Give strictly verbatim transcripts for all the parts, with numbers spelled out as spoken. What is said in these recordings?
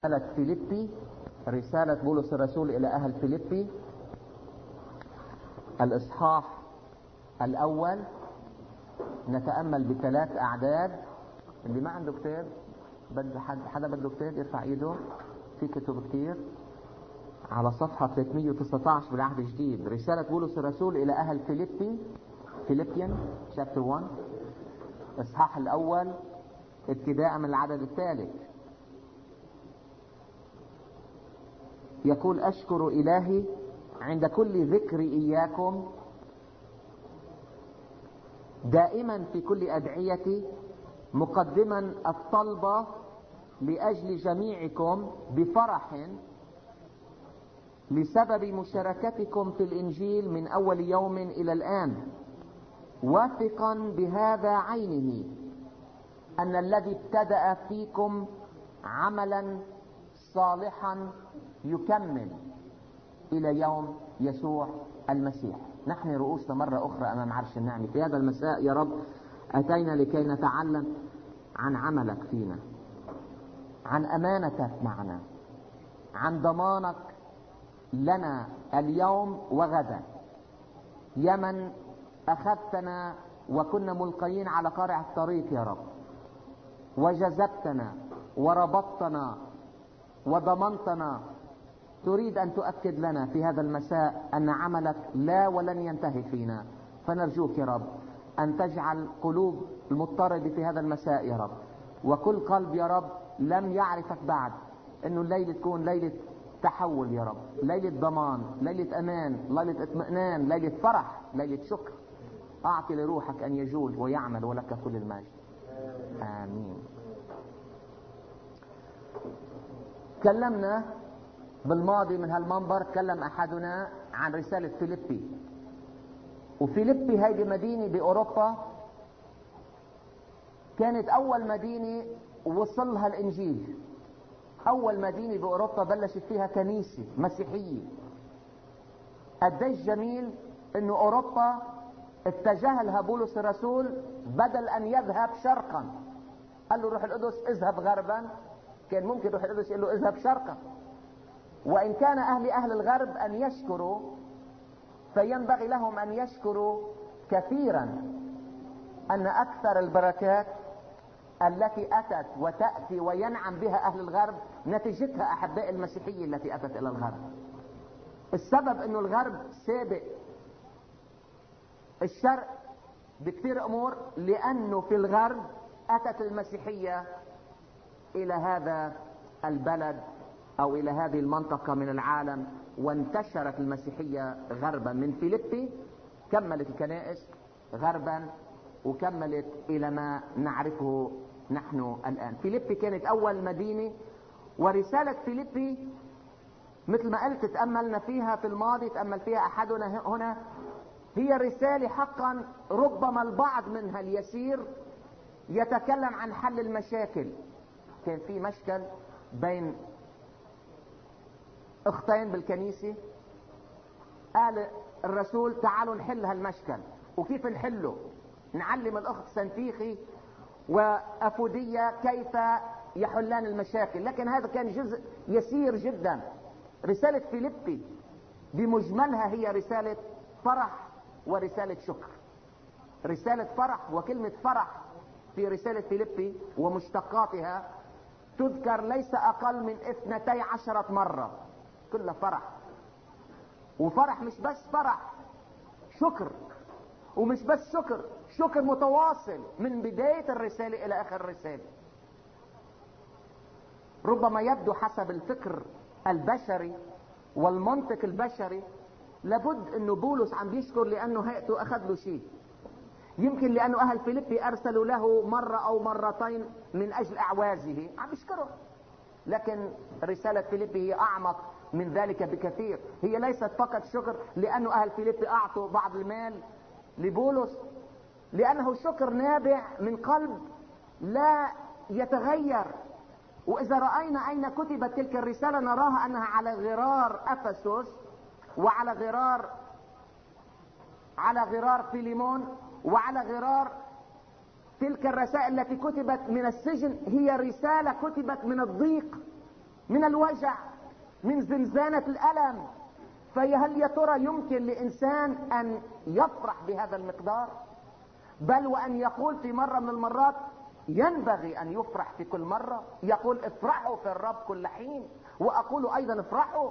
رسالة فيليبي، رسالة بولس الرسول إلى أهل فيليبي، الإصحاح الأول. نتأمل بثلاث أعداد. اللي ما عنده كتاب، بده حد حدا بده كتاب يرفع إيده. في كتب كتير على صفحة ثلاثمية وتسعة عشر بالعهد الجديد. رسالة بولس الرسول إلى أهل فيليبي، فيليبيان chapter واحد، إصحاح الأول، ابتداء من العدد الثالث. يقول: أشكر إلهي عند كل ذكر إياكم دائما في كل أدعيتي، مقدما الطلبة لأجل جميعكم بفرح لسبب مشاركتكم في الإنجيل من أول يوم إلى الآن، واثقا بهذا عينه أن الذي ابتدأ فيكم عملا صالحا يكمل إلى يوم يسوع المسيح. نحن رؤوسنا مرة أخرى أمام عرش النعمة. في هذا المساء يا رب أتينا لكي نتعلم عن عملك فينا، عن أمانتك معنا، عن ضمانك لنا اليوم وغدا. يا من أخذتنا وكنا ملقيين على قارع الطريق يا رب، وجذبتنا وربطتنا وضمنتنا. تريد أن تؤكد لنا في هذا المساء أن عملك لا ولن ينتهي فينا. فنرجوك يا رب أن تجعل قلوب المضطربة في هذا المساء يا رب، وكل قلب يا رب لم يعرفك بعد، أنه الليلة تكون ليلة تحول يا رب، ليلة ضمان، ليلة أمان، ليلة اطمئنان، ليلة فرح، ليلة شكر. أعطي لروحك أن يجول ويعمل، ولك كل المجد. آمين. تكلمنا بالماضي من هالمنبر، تكلم أحدنا عن رسالة فيليبي. وفيليبي هيدي مدينة بأوروبا، كانت أول مدينة وصلها الإنجيل، أول مدينة بأوروبا بلشت فيها كنيسة مسيحية. قديش جميل إنه أوروبا اتجه لها بولس الرسول، بدل أن يذهب شرقا قال له روح القدس اذهب غربا. كان ممكن روح القدس يقول له اذهب شرقا. وإن كان أهل أهل الغرب أن يشكروا، فينبغي لهم أن يشكروا كثيرا أن أكثر البركات التي أتت وتأتي وينعم بها أهل الغرب نتيجتها أحباء المسيحية التي أتت إلى الغرب. السبب أنه الغرب سابق الشرق بكثير أمور، لأنه في الغرب أتت المسيحية إلى هذا البلد أو إلى هذه المنطقة من العالم، وانتشرت المسيحية غربا. من فيليبي كملت الكنائس غربا وكملت إلى ما نعرفه نحن الآن. فيليبي كانت أول مدينة، ورسالة فيليبي مثل ما قلت تأملنا فيها في الماضي، تأمل فيها أحدنا هنا، هي رسالة حقا ربما البعض منها اليسير يتكلم عن حل المشاكل. كان في مشكل بين اختين بالكنيسة، قال الرسول تعالوا نحل هالمشكل. وكيف نحله؟ نعلم الأخت سنتيخي وأفودية كيف يحلان المشاكل. لكن هذا كان جزء يسير جدا. رسالة فيليبي بمجملها هي رسالة فرح ورسالة شكر. رسالة فرح، وكلمة فرح في رسالة فيليبي ومشتقاتها تذكر ليس أقل من اثنتي عشرة مرة، كلها فرح. وفرح مش بس فرح، شكر. ومش بس شكر، شكر متواصل من بداية الرسالة إلى آخر الرسالة. ربما يبدو حسب الفكر البشري والمنطق البشري لابد انه بولس عم بيشكر لانه هيئته اخذ له شيء، يمكن لانه اهل فيليبي ارسلوا له مرة او مرتين من اجل اعوازه، عم بيشكره. لكن رسالة فيليبي هي اعمق من ذلك بكثير. هي ليست فقط شكر لانه اهل فيليبي اعطوا بعض المال لبولس، لانه شكر نابع من قلب لا يتغير. واذا رأينا اين كتبت تلك الرسالة نراها انها على غرار افسس، وعلى غرار على غرار فيليمون، وعلى غرار تلك الرسائل التي كتبت من السجن. هي رسالة كتبت من الضيق، من الوجع، من زنزانة الألم. فهل يا ترى يمكن لإنسان أن يفرح بهذا المقدار؟ بل وأن يقول في مرة من المرات ينبغي أن يفرح في كل مرة. يقول افرحوا في الرب كل حين، وأقول أيضا افرحوا.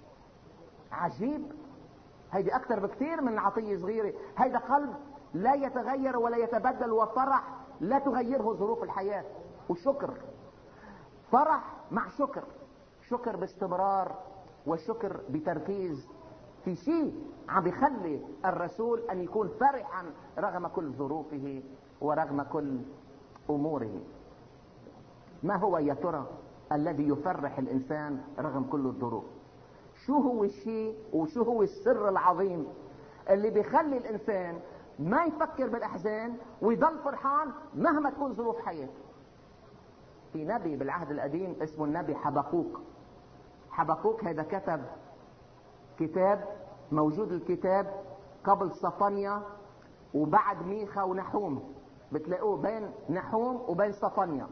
عجيب، هيدي أكثر بكثير من عطية صغيرة. هيدا قلب لا يتغير ولا يتبدل، وفرح لا تغيره ظروف الحياة، وشكر. فرح مع شكر، شكر باستمرار وشكر بتركيز في شيء عم بيخلي الرسول أن يكون فرحا رغم كل ظروفه ورغم كل أموره. ما هو يا ترى الذي يفرح الإنسان رغم كل الظروف؟ شو هو الشيء وشو هو السر العظيم اللي بيخلي الإنسان ما يفكر بالأحزان ويضل فرحان مهما تكون ظروف حياته؟ في نبي بالعهد القديم اسمه النبي حبقوق. حبقوق هذا كتب كتاب، موجود الكتاب قبل صفانيا وبعد ميخا ونحوم. بتلاقوه بين نحوم وبين صفانيا.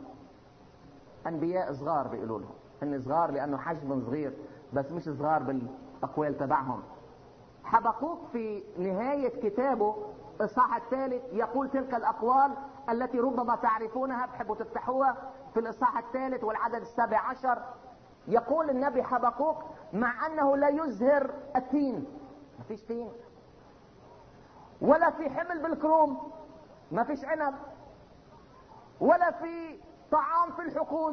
انبياء صغار بيقولوا لهم، هن صغار لانه حجم صغير، بس مش صغار بالاقوال تبعهم. حبقوق في نهاية كتابه الاصحاح الثالث يقول تلك الاقوال التي ربما تعرفونها، بحبوا تفتحوها في الاصحاح الثالث والعدد السابع عشر. يقول النبي حبقوق مع انه لا يزهر التين، ما فيش تين، ولا في حمل بالكروم، ما فيش عنب، ولا في طعام في الحقول،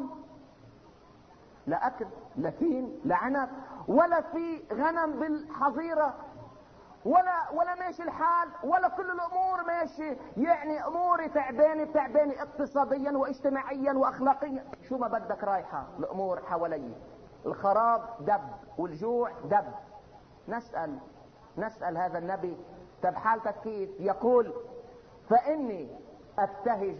لا اكل لا تين لا عنب، ولا في غنم بالحظيرة، ولا ولا ماشي الحال، ولا كل الامور ماشي. يعني اموري تعبانه تعبانه اقتصاديا واجتماعيا واخلاقيا، شو ما بدك رايحه الامور حوالي. الخراب دب والجوع دب. نسأل نسأل هذا النبي طب حالتك كيف؟ يقول فاني ابتهج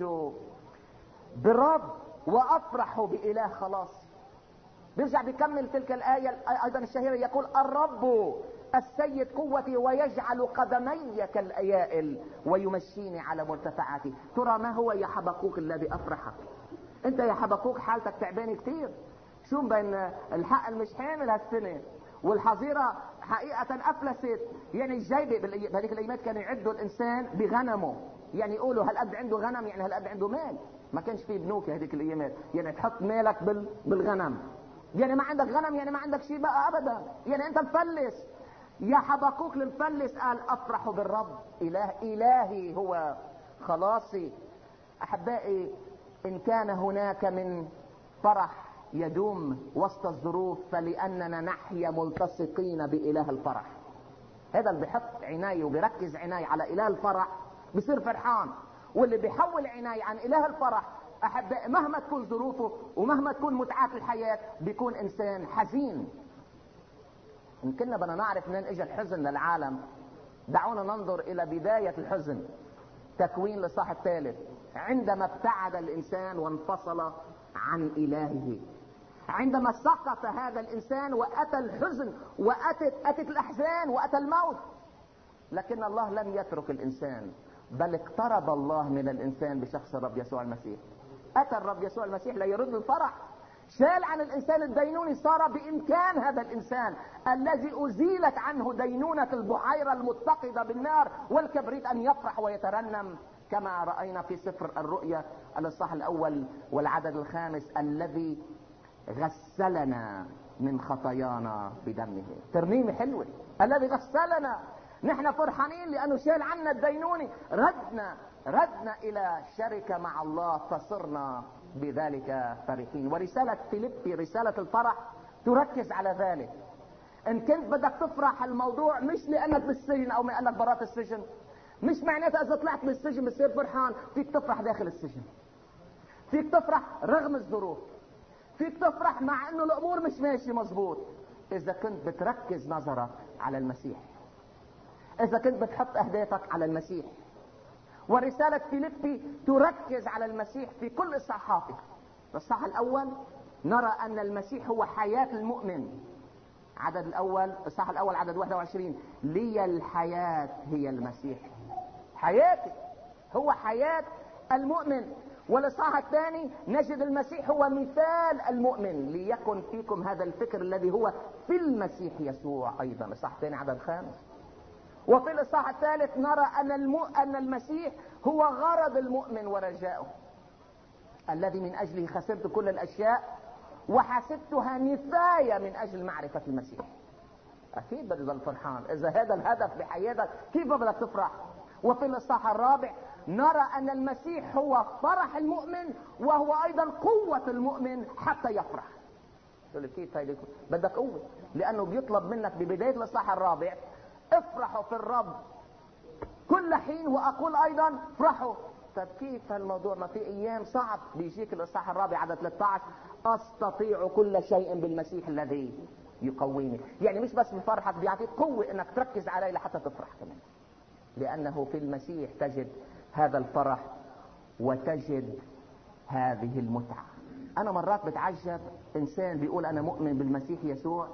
بالرب وافرح باله خلاص. بيرجع بيكمل تلك الآية ايضا الشهيرة، يقول الرب السيد قوتي ويجعل قدمي كالأيائل ويمشيني على مرتفعاتي. ترى ما هو يا حبقوق الذي افرحك؟ انت يا حبقوق حالتك تعبان كتير. شو بين الحق مش حامل هالسنة والحظيرة حقيقة افلست. يعني الجيبة بهذيك الايامات كانوا يعدوا الانسان بغنمه، يعني يقولوا هالقد عنده غنم يعني هالقد عنده مال. ما كانش فيه بنوك هذيك الايامات، يعني تحط مالك بال... بالغنم. يعني ما عندك غنم يعني ما عندك شيء بقى ابدا، يعني انت مفلس. يا حبقوق المفلس قال افرح بالرب اله الهي هو خلاصي. احبائي، ان كان هناك من فرح يدوم وسط الظروف فلاننا نحيا ملتصقين باله الفرح. هذا اللي بيحط عناية وبيركز عناية على اله الفرح بيصير فرحان، واللي بيحول عناية عن اله الفرح احبائي مهما تكون ظروفه ومهما تكون متعات الحياة بيكون انسان حزين. ان كنا بدنا نعرف منين اجى الحزن للعالم، دعونا ننظر الى بداية الحزن. تكوين الاصحاح الثالث، عندما ابتعد الانسان وانفصل عن الهه، عندما سقط هذا الانسان واتى الحزن واتت اتت الاحزان واتى الموت. لكن الله لم يترك الانسان، بل اقترب الله من الانسان بشخص الرب يسوع المسيح. اتى الرب يسوع المسيح لا يرد الفرح، شال عن الانسان الدينوني، صار بامكان هذا الانسان الذي ازيلت عنه دينونة البحيرة المتقدة بالنار والكبريت ان يفرح ويترنم، كما رأينا في سفر الرؤيا الاصحاح الاول والعدد الخامس، الذي غسلنا من خطايانا بدمه. ترنيمة حلوة، الذي غسلنا. نحن فرحانين لانه شال عنا الدينوني، ردنا ردنا الى شركة مع الله فصرنا بذلك فرحين. ورسالة فيليبي رسالة الفرح تركز على ذلك. ان كنت بدك تفرح الموضوع مش لانك بالسجن او لانك برات السجن، مش معناتها اذا طلعت من السجن بتصير فرحان. فيك تفرح داخل السجن، فيك تفرح رغم الظروف، فيك تفرح مع انه الامور مش ماشي مظبوط، اذا كنت بتركز نظرك على المسيح، اذا كنت بتحط اهدافك على المسيح. ورسالة فيليبي تركز على المسيح في كل اصحاحاته. الصح الاول نرى ان المسيح هو حياة المؤمن. عدد الاول الصح الاول عدد واحد وعشرين، لي الحياة هي المسيح. حياتي هو حياة المؤمن. والإصحاح الثاني نجد المسيح هو مثال المؤمن، ليكن فيكم هذا الفكر الذي هو في المسيح يسوع أيضا، الإصحاح الثاني عدد خامس. وفي الإصحاح الثالث نرى أن, الم... أن المسيح هو غرض المؤمن ورجاؤه، الذي من أجله خسرت كل الأشياء وحسبتها نفاية من أجل معرفة المسيح. أكيد بدي ضل فرحان إذا هذا الهدف بحياتك، كيف بدك تفرح؟ وفي الإصحاح الرابع نرى أن المسيح هو فرح المؤمن وهو أيضا قوة المؤمن حتى يفرح. تقول لي كيف هيك؟ بدك قوة، لأنه بيطلب منك ببداية الإصحاح الرابع افرحوا في الرب كل حين وأقول أيضا افرحوا. طب كيف هالموضوع؟ ما في أيام صعب بيجيك الإصحاح الرابع عدد ثلاثة عشر أستطيع كل شيء بالمسيح الذي يقويني. يعني مش بس بفرحك، بيعطيك قوة انك تركز عليه لحتى تفرح كمان، لانه في المسيح تجد هذا الفرح وتجد هذه المتعة. انا مرات بتعجب انسان بيقول انا مؤمن بالمسيح يسوع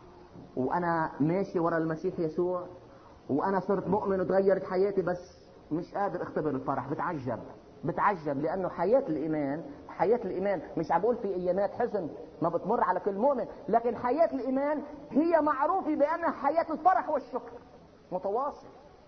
وانا ماشي ورا المسيح يسوع وانا صرت مؤمن وتغيرت حياتي، بس مش قادر اختبر الفرح. بتعجب بتعجب لانه حياة الايمان حياة الايمان مش عم بقول في ايامات حزن ما بتمر على كل مؤمن، لكن حياة الايمان هي معروفة بانها حياة الفرح والشكر متواصل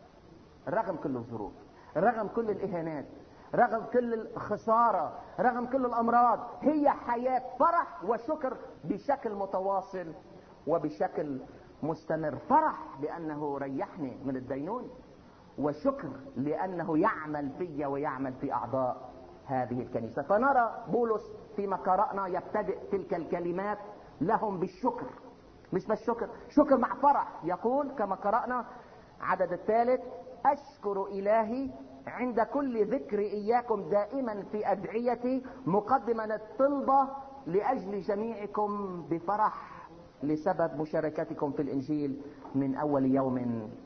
رغم كل الظروف، رغم كل الاهانات، رغم كل الخسارة، رغم كل الامراض. هي حياة فرح وشكر بشكل متواصل وبشكل مستمر. فرح لانه ريحني من الدينون، وشكر لانه يعمل في ويعمل في اعضاء هذه الكنيسة. فنرى بولس فيما قرأنا يبتدئ تلك الكلمات لهم بالشكر، مش بس شكر، شكر مع فرح. يقول كما قرأنا عدد الثالث أشكر إلهي عند كل ذكر إياكم دائما في أدعيتي مقدما الطلبة لأجل جميعكم بفرح لسبب مشاركتكم في الإنجيل من أول يوم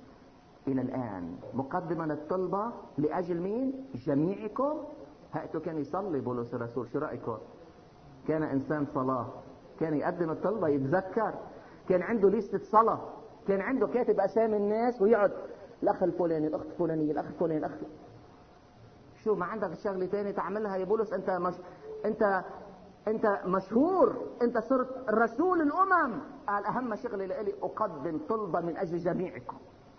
إلى الآن. مقدما الطلبة لأجل مين؟ جميعكم. هاتوا كان يصلي بولس الرسول، شو رأيكم؟ كان إنسان صلاة، كان يقدم الطلبة، يتذكر، كان عنده ليستة صلاة، كان عنده كاتب أسامي الناس ويقعد الأخ الفلاني، الأخت الفلانية، الأخ الفلاني، الأخ. شو ما عندك شغلة تاني تعملها يا بولس؟ أنت مش أنت أنت مشهور، أنت صرت رسول الأمم. قال أهم شغلة لي أقدم طلبة من أجل جميعكم.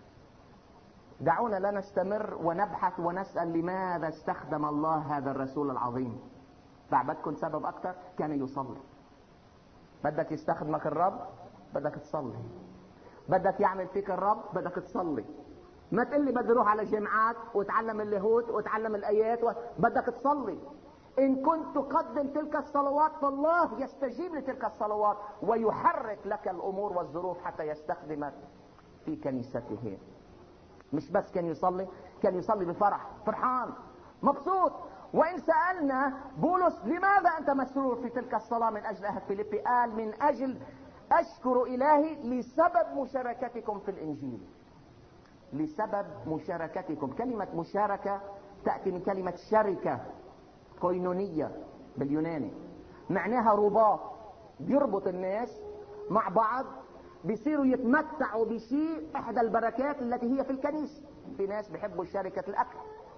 دعونا لا نستمر ونبحث ونسأل لماذا استخدم الله هذا الرسول العظيم. بعدكم سبب أكتر، كان يصلي. بدك يستخدمك الرب بدك تصلي، بدك يعمل فيك الرب بدك تصلي. ما تقول لي بدي اروح على جامعات واتعلم اللاهوت واتعلم الآيات و... بدك تصلي. إن كنت تقدم تلك الصلوات فالله يستجيب لتلك الصلوات ويحرك لك الأمور والظروف حتى يستخدمك في كنيسته. مش بس كان يصلي، كان يصلي بفرح، فرحان، مبسوط. وإن سألنا بولس لماذا أنت مسرور في تلك الصلاة من أجل أهل فيليبي؟ قال من أجل أشكر إلهي لسبب مشاركتكم في الإنجيل. لسبب مشاركتكم. كلمة مشاركة تأتي من كلمة شركة كوينونية باليوناني، معناها رباط، بيربط الناس مع بعض بيصيروا يتمتعوا بشيء. احدى البركات التي هي في الكنيسة. في ناس بيحبوا شركة الاكل،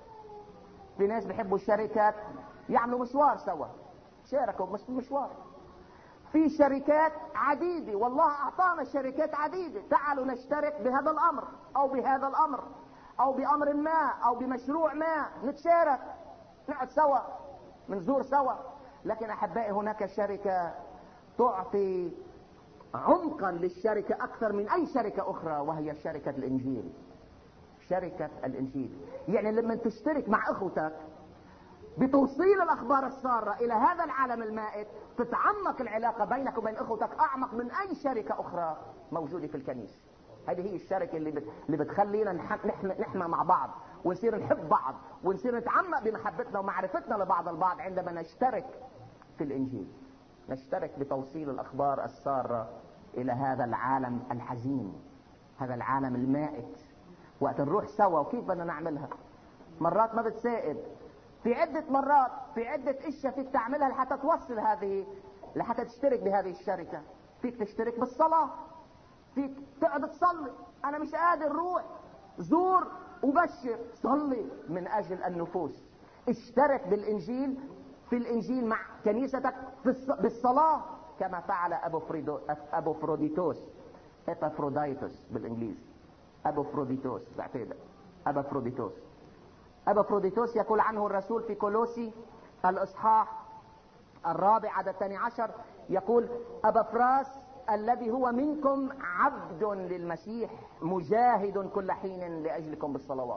في ناس بيحبوا الشركات يعملوا مشوار سوا، شاركوا مش مشوار. في شركات عديدة، والله اعطانا شركات عديدة. تعالوا نشترك بهذا الامر او بهذا الامر او بامر ما او بمشروع ما، نتشارك، نقعد سوا، نزور سوا. لكن احبائي هناك شركة تعطي عمقا للشركة أكثر من أي شركة أخرى، وهي شركة الإنجيل. شركة الإنجيل يعني لما تشترك مع أخوتك بتوصيل الأخبار السارة إلى هذا العالم المائت، تتعمق العلاقة بينك وبين أخوتك أعمق من أي شركة أخرى موجودة في الكنيسة. هذه هي الشركة اللي بت... اللي بتخلينا نحمى نحمى مع بعض ونصير نحب بعض ونصير نتعمق بمحبتنا ومعرفتنا لبعض البعض عندما نشترك في الإنجيل، نشترك بتوصيل الأخبار السارة إلى هذا العالم الحزين، هذا العالم المائت. وقت نروح سوا، وكيف بدنا نعملها؟ مرات ما بتساعد، في عدة مرات في عدة اشياء فيك تعملها لحتى توصل هذه، لحتى تشترك بهذه الشركة. فيك تشترك بالصلاة، فيك تقعد تصلي. أنا مش قادر روح، زور وبشر، صلي من أجل النفوس. اشترك بالإنجيل، في الإنجيل مع كنيستك بالصلاة كما فعل أبو, فريدو أبو فروديتوس، إبافروديتوس بالإنجليزي، أبو فروديتوس بعتقد أبو فروديتوس. أبو فروديتوس يقول عنه الرسول في كولوسي الإصحاح الرابع عدد الثاني عشر، يقول: أبافراس الذي هو منكم عبد للمسيح مجاهد كل حين لأجلكم بالصلوات.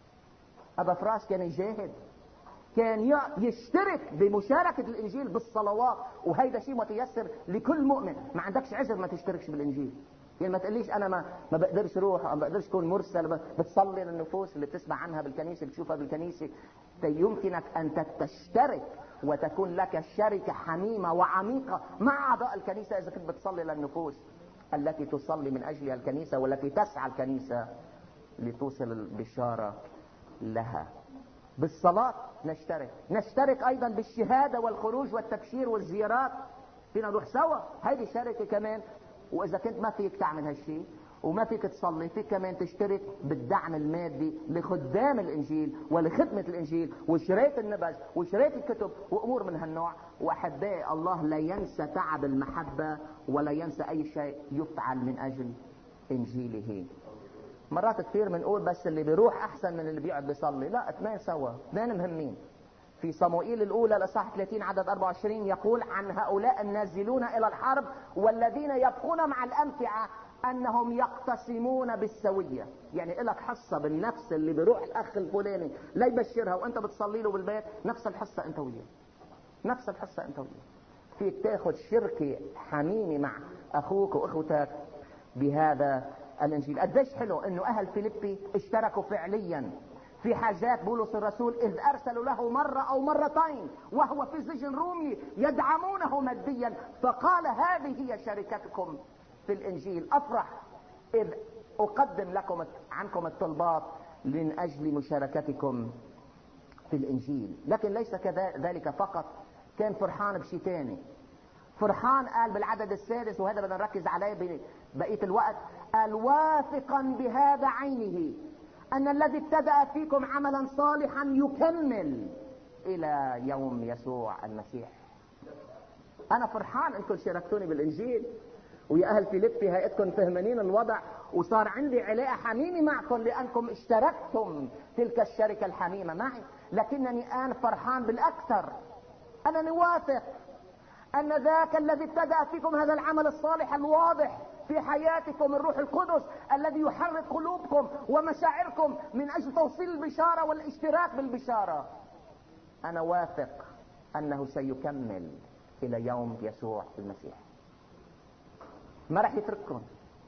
أبافراس كان يجاهد، كان يشترك بمشاركة الإنجيل بالصلوات، وهيدا شيء متيسر لكل مؤمن. ما عندكش عذر ما تشتركش بالإنجيل. يعني ما تقليش أنا ما, ما بقدرش روح، ما بقدرش كون مرسل، بتصلي للنفوس اللي بتسمع عنها بالكنيسة، بتشوفها بالكنيسة. يمكنك أن تشترك وتكون لك شركة حميمة وعميقة مع أعضاء الكنيسة إذا كنت بتصلي للنفوس التي تصلي من أجلها الكنيسة، والتي تسعى الكنيسة لتوصل البشارة لها. بالصلاة نشترك. نشترك أيضا بالشهادة والخروج والتبشير والزيارات، فينا نروح سوا، هذه شركة كمان. وإذا كنت ما فيك تعمل هالشيء وما فيك تصلي، فيك كمان تشترك بالدعم المادي لخدام الإنجيل ولخدمة الإنجيل وشراية النبذ وشراية الكتب وأمور من هالنوع. وأحبائي، الله لا ينسى تعب المحبة ولا ينسى أي شيء يفعل من أجل إنجيله. مرات كثير بنقول بس اللي بيروح أحسن من اللي بيقعد بيصلي. لا، اثنين سوا، اثنين مهمين. في صموئيل الأولى الإصحاح ثلاثين عدد أربعة وعشرين يقول عن هؤلاء النازلون إلى الحرب والذين يبقون مع الأمتعة أنهم يقتسمون بالسوية. يعني إلك حصة بالنفس اللي بيروح الأخ الفلاني لا يبشرها وأنت بتصلي له بالبيت، نفس الحصة أنت وياه، نفس الحصة أنت وياه. فيك تاخد شركة حميمة مع أخوك وأخوتك بهذا الإنجيل. قديش حلو إنه أهل فيليبي اشتركوا فعليا في حاجات بولس الرسول إذ أرسلوا له مرة أو مرتين وهو في سجن رومي يدعمونه ماديا، فقال: هذه هي شركتكم في الإنجيل. أفرح إذ أقدم لكم عنكم الطلبات من أجل مشاركتكم في الإنجيل. لكن ليس كذلك فقط، كان فرحان بشيء تاني. فرحان قال بالعدد السادس، وهذا بدنا نركز عليه بقية الوقت، قال: واثقا بهذا عينه أن الذي ابتدأ فيكم عملا صالحا يكمل إلى يوم يسوع المسيح. أنا فرحان أنكم شاركتوني بالإنجيل، ويا أهل فيليبي هيئتكم فهمانين الوضع، وصار عندي علاقة حميمة معكم لأنكم اشتركتم تلك الشركة الحميمة معي. لكنني الآن فرحان بالأكثر، أنني واثق أن ذاك الذي ابتدأ فيكم هذا العمل الصالح الواضح في حياتكم، الروح القدس الذي يحرك قلوبكم ومشاعركم من أجل توصيل البشارة والاشتراك بالبشارة، أنا واثق أنه سيكمل إلى يوم يسوع المسيح. ما راح يترككم،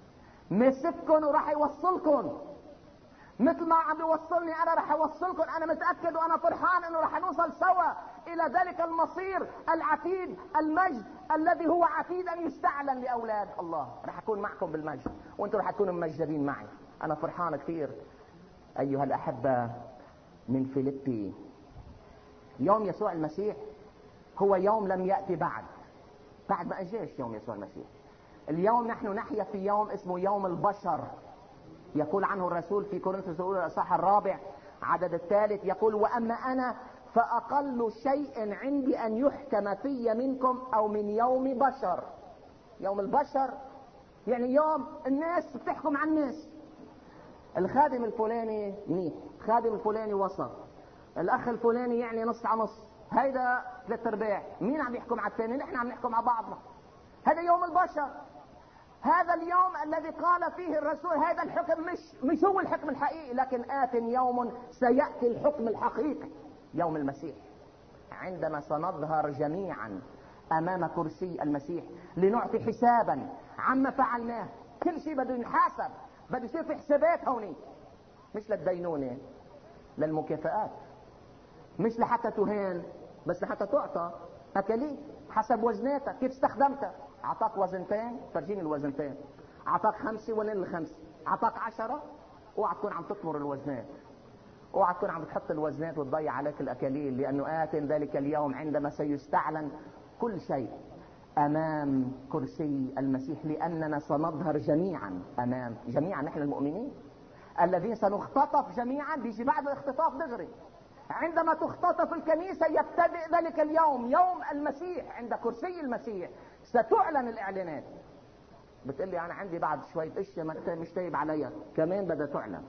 مسككم وراح يوصلكم مثل ما عم يوصلني أنا، راح يوصلكم. أنا متأكد وأنا فرحان أنه راح نوصل سوا إلى ذلك المصير العتيد، المجد الذي هو عتيد أن يستعلن لأولاد الله. راح أكون معكم بالمجد وأنتم راح تكونوا ممجدين معي. أنا فرحان كثير أيها الأحبة من فيليبي. يوم يسوع المسيح هو يوم لم يأتي بعد، بعد ما أجاش يوم يسوع المسيح. اليوم نحن نحيا في يوم اسمه يوم البشر. يقول عنه الرسول في كورنثوس الأولى الإصحاح الرابع عدد الثالث، يقول: وأما أنا فأقل شيء عندي أن يحكم في منكم أو من يوم بشر. يوم البشر يعني يوم الناس بتحكم عن الناس. الخادم الفلاني منيح، الخادم الفلاني وسط، الأخ الفلاني يعني نص على نص، هيدا ثلاث ارباع. مين عم يحكم على الثاني؟ نحن عم نحكم على بعضنا. هذا يوم البشر، هذا اليوم الذي قال فيه الرسول هذا الحكم مش مش هو الحكم الحقيقي، لكن آت يوم سيأتي الحكم الحقيقي، يوم المسيح، عندما سنظهر جميعا أمام كرسي المسيح لنعطي حسابا عما فعلناه. كل شيء بده ينحاسب، بده يصير في حسابات هوني، مش للدينونة، للمكافآت، مش لحتى تهان، بس لحتى تعطى أكليل حسب وزناتك. كيف استخدمتها؟ أعطاك وزنتين، فرجيني الوزنتين. أعطاك خمسة ونين الخمسة. أعطاك عشرة، اوعى تكون عم تطمر الوزنات، اوعى تكون عم تحط الوزنات وتضيع عليك الأكاليل، لأنه آت ذلك اليوم عندما سيستعلن كل شيء أمام كرسي المسيح، لأننا سنظهر جميعا أمام جميعا. نحن المؤمنين الذين سنختطف جميعا، بيجي بعد الاختطاف دغري عندما تختطف الكنيسة يبتدئ ذلك اليوم، يوم المسيح، عند كرسي المسيح ستعلن الإعلانات. بتقول لي أنا عندي بعد شوية أشياء مش تايب عليا، كمان بدها تعلن.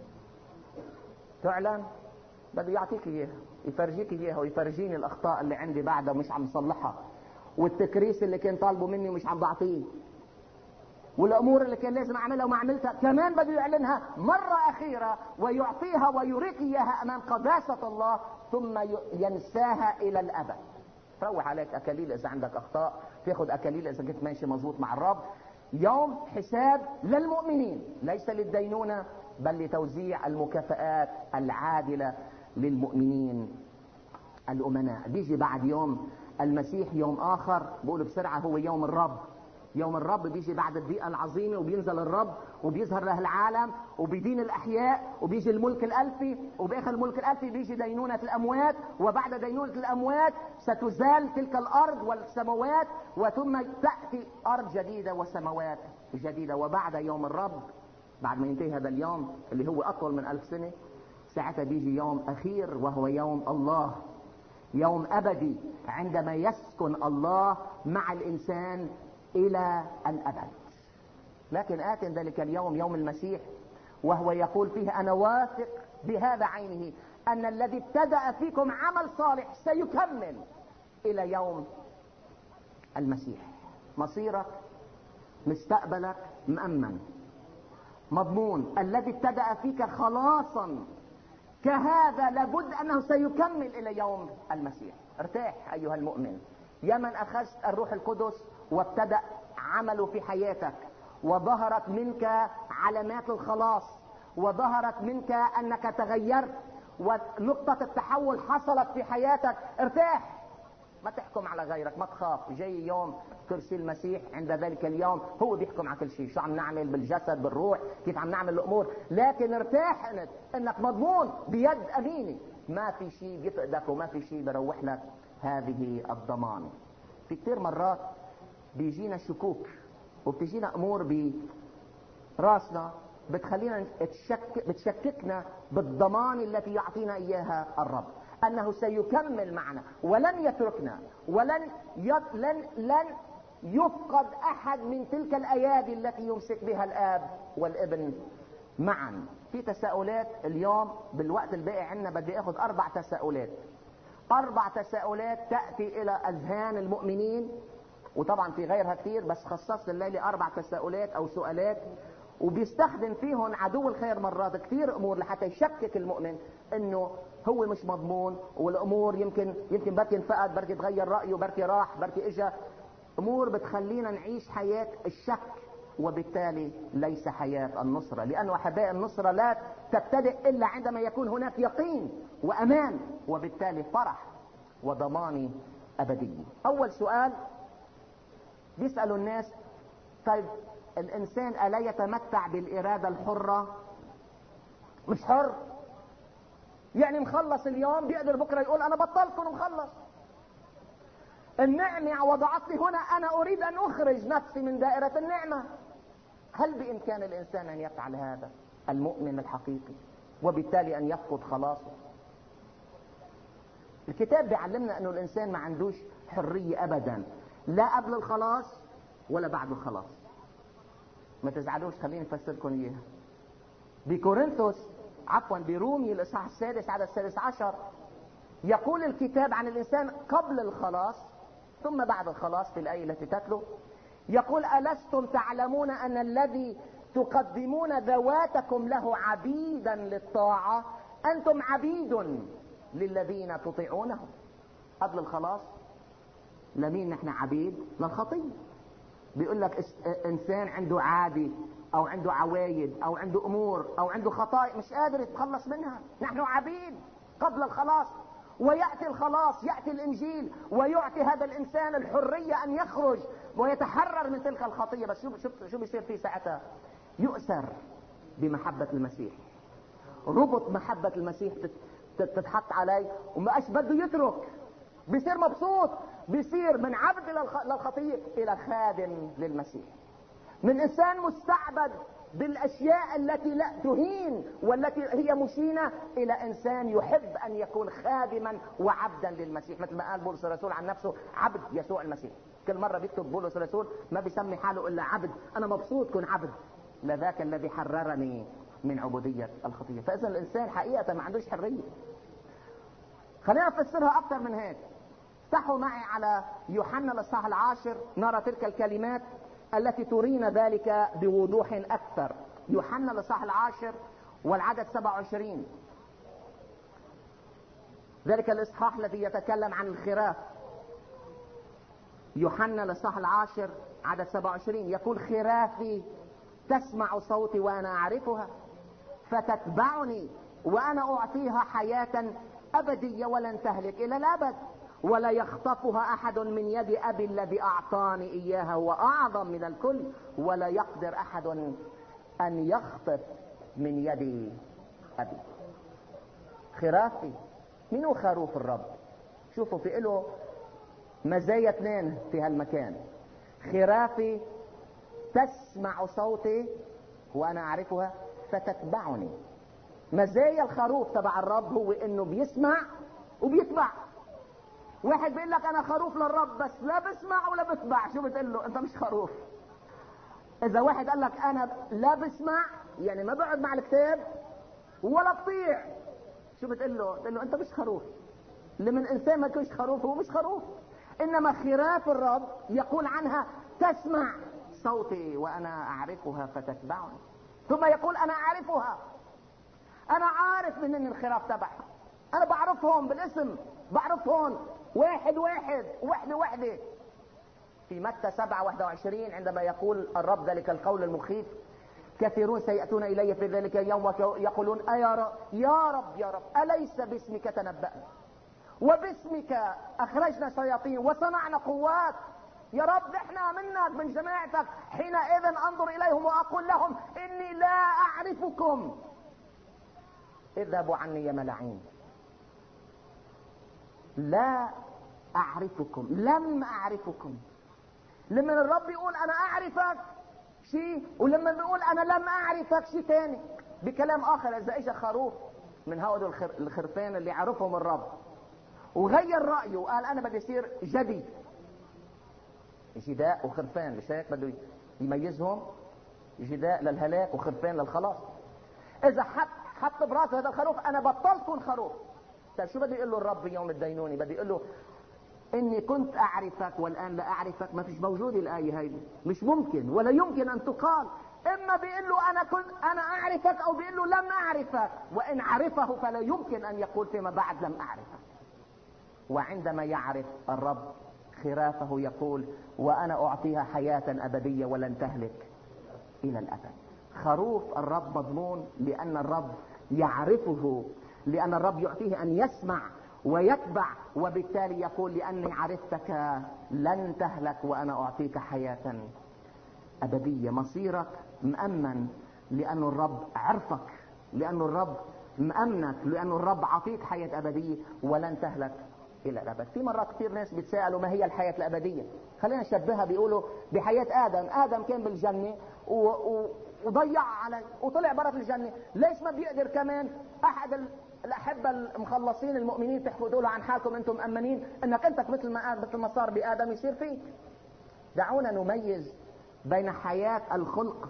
تعلن بده يعطيك إياها، يفرجيك إياها ويفرجيني الأخطاء اللي عندي بعدها مش عم صلحها، والتكريس اللي كان طالبه مني مش عم بعطيه، والأمور اللي كان لازم أعملها وما عملتها كمان بده يعلنها مرة أخيرة ويعطيها ويريك إياها أمام قداسة الله، ثم ينساها إلى الأبد. تروح عليك أكاليل إذا عندك أخطاء، تاخد أكاليل إذا كنت ماشي مظبوط مع الرب. يوم حساب للمؤمنين، ليس للدينونة بل لتوزيع المكافآت العادلة للمؤمنين الأمناء. بيجي بعد يوم المسيح يوم آخر، بقول بسرعة، هو يوم الرب. يوم الرب بيجي بعد الضيقة العظيمة، وبينزل الرب وبيظهر له العالم وبيدين الأحياء، وبيجي الملك الألفي، وبآخر الملك الألفي بيجي دينونة الأموات، وبعد دينونة الأموات ستزال تلك الأرض والسماوات، وثم تأتي أرض جديدة وسماوات جديدة. وبعد يوم الرب، بعد ما ينتهي هذا اليوم اللي هو أطول من ألف سنة، ساعتها بيجي يوم أخير وهو يوم الله، يوم أبدي عندما يسكن الله مع الإنسان إلى الأبد. لكن آت ذلك اليوم، يوم المسيح، وهو يقول فيه أنا واثق بهذا عينه أن الذي ابتدأ فيكم عمل صالح سيكمل إلى يوم المسيح. مصيرك، مستقبلك مأمن مضمون. الذي ابتدأ فيك خلاصا كهذا لابد أنه سيكمل إلى يوم المسيح. ارتاح أيها المؤمن، يا من أخذت الروح القدس وابتدأ عمله في حياتك، وظهرت منك علامات الخلاص، وظهرت منك أنك تغيرت، ونقطة التحول حصلت في حياتك. ارتاح، ما تحكم على غيرك، ما تخاف. جاي يوم كرسي المسيح، عند ذلك اليوم هو بيحكم على كل شيء، شو عم نعمل بالجسد بالروح، كيف عم نعمل الأمور. لكن ارتاح انت انك مضمون بيد أمينة، ما في شيء بيفقدك وما في شيء بيروح لك هذه الضمان. في كتير مرات بيجينا شكوك وبتجينا امور براسنا بتخلينا تشك... بتشككنا بالضمان التي يعطينا اياها الرب، انه سيكمل معنا ولن يتركنا، ولن يط... لن لن يفقد احد من تلك الايادي التي يمسك بها الاب والابن معا. في تساؤلات اليوم بالوقت الباقي عندنا، بدي اخذ اربع تساؤلات اربع تساؤلات تاتي الى اذهان المؤمنين، وطبعا في غيرها كثير، بس خصصت الليله اربع تساؤلات او سؤالات، وبيستخدم فيهم عدو الخير مرات كثير امور لحتى يشكك المؤمن انه هو مش مضمون، والامور يمكن يمكن بركي انفقد، بركي تغير رايه، بركي راح، بركي اجى، امور بتخلينا نعيش حياه الشك، وبالتالي ليس حياه النصره. لانه احباء النصره لا تبتدئ الا عندما يكون هناك يقين وامان، وبالتالي فرح وضمان ابدي. اول سؤال بيسالوا الناس، طيب الانسان الا يتمتع بالاراده الحره؟ مش حر، يعني مخلص اليوم بيقدر بكره يقول انا بطلكم ومخلص. النعمه وضعت لي هنا، انا اريد ان اخرج نفسي من دائره النعمه. هل بامكان الانسان ان يفعل هذا؟ المؤمن الحقيقي، وبالتالي ان يفقد خلاصه. الكتاب بيعلمنا انه الانسان ما عندوش حريه ابدا، لا قبل الخلاص ولا بعد الخلاص. ما تزعلوش، خليني افسر لكم اياها. بكورنثوس عفوا برومي الاصحاح السادس عدد السادس عشر يقول الكتاب عن الانسان قبل الخلاص ثم بعد الخلاص. في الايه التي تتلو يقول ألستم تعلمون ان الذي تقدمون ذواتكم له عبيدا للطاعه انتم عبيد للذين تطيعونهم. قبل الخلاص لمين نحن؟ عبيد للخطيه. بيقول لك انسان عنده عادي او عنده عوايد او عنده امور او عنده خطايا مش قادر يتخلص منها، نحن عبيد قبل الخلاص. وياتي الخلاص، ياتي الانجيل ويعطي هذا الانسان الحريه ان يخرج ويتحرر من تلك الخطيه. بس شو شو شو بيصير فيه ساعتها؟ يؤثر بمحبه المسيح، ربط محبه المسيح تتحط عليه، وما بده يترك، بيصير مبسوط، بيصير من عبد للخطيه الى خادم للمسيح، من انسان مستعبد بالاشياء التي لا تهين والتي هي مشينة الى انسان يحب ان يكون خادما وعبدا للمسيح، مثل ما قال بولس الرسول عن نفسه عبد يسوع المسيح. كل مرة بيكتب بولس الرسول ما بيسمي حاله الا عبد، انا مبسوط كن عبد لذاك الذي حررني من عبودية الخطية. فاذا الانسان حقيقة ما عندوش حرية. خلينا نفسرها اكتر من هيك. افتحوا معي على يوحنا الاصحاح العاشر نرى تلك الكلمات التي ترينا ذلك بوضوح اكثر. يوحنا الاصحاح العاشر والعدد سبعة وعشرين، ذلك الاصحاح الذي يتكلم عن الخراف. يوحنا الاصحاح العاشر عدد سبعة وعشرين يقول: خرافي تسمع صوتي وانا اعرفها فتتبعني وانا اعطيها حياة ابدية ولن تهلك الى الابد، ولا يخطفها احد من يد ابي الذي اعطاني اياها، هو اعظم من الكل، ولا يقدر احد ان يخطف من يد ابي. خرافي، من هو خروف الرب؟ شوفوا في له مزايا اثنين في هالمكان. خرافي تسمع صوتي وانا اعرفها فتتبعني. مزايا الخروف تبع الرب هو انه بيسمع وبيتبع. واحد بيقول لك انا خروف للرب بس لا بسمع ولا بتبع، شو بتقول له؟ انت مش خروف. اذا واحد قال لك انا لا بسمع يعني ما بقعد مع الكتاب ولا بطيع، شو بتقول له؟ بتقول له انت مش خروف. اللي من انسان ما يكونش خروف هو مش خروف. انما خراف الرب يقول عنها تسمع صوتي وانا اعرفها فتتبعني. ثم يقول انا اعرفها، انا عارف منين الخراف تبعها، انا بعرفهم بالاسم، بعرفهم واحد واحد وحده وحده. في متى سبعة واحد وعشرين عندما يقول الرب ذلك القول المخيف: كثيرون سيأتون الي في ذلك اليوم ويقولون يا رب يا رب يا رب اليس باسمك تنبأنا وباسمك اخرجنا شياطين وصنعنا قوات؟ يا رب احنا منك من جماعتك. حينئذ انظر اليهم واقول لهم اني لا اعرفكم، اذهبوا عني يا ملاعين. لا اعرفكم، لم اعرفكم. لما الرب يقول انا اعرفك شيء، ولما بيقول انا لم اعرفك شيء تاني. بكلام اخر، اذا اجى خروف من هؤلاء الخرفان اللي عرفهم الرب وغير رايه وقال انا بدي يصير جدي، جداء وخرفان، مش هيك بده يميزهم؟ جداء للهلاك وخرفان للخلاص. اذا حط حط براسه هذا الخروف انا بطلت كون خروف، طيب شو بده يقول له الرب يوم الدينوني؟ بده يقول له اني كنت اعرفك والان لا اعرفك؟ ما فيش موجود الايه هيدي، مش ممكن ولا يمكن ان تقال. اما بيقول له انا كنت انا اعرفك او بيقول له لم اعرفك، وان عرفه فلا يمكن ان يقول فيما بعد لم اعرفك. وعندما يعرف الرب خرافه يقول وانا اعطيها حياة ابدية ولن تهلك الى الابد. خروف الرب مضمون لان الرب يعرفه، لان الرب يعطيه ان يسمع ويتبع، وبالتالي يقول لاني عرفتك لن تهلك وانا اعطيك حياة ابدية. مصيرك مأمن لان الرب عرفك، لان الرب مأمنك، لان الرب عطيك حياة ابدية ولن تهلك الى الابد. في مرات كثير ناس بيتساءلوا ما هي الحياة الابدية. خلينا نشبهها، بيقولوا بحياة ادم. ادم كان بالجنة و... و... وضيع عليه وطلع برا في الجنة، ليش ما بيقدر كمان احد الاحبة المخلصين المؤمنين تحكوا تقولوا عن حالكم انتم مأمنين انك انت مثل ما مثل ما صار بادم يصير فيك؟ دعونا نميز بين حياة الخلق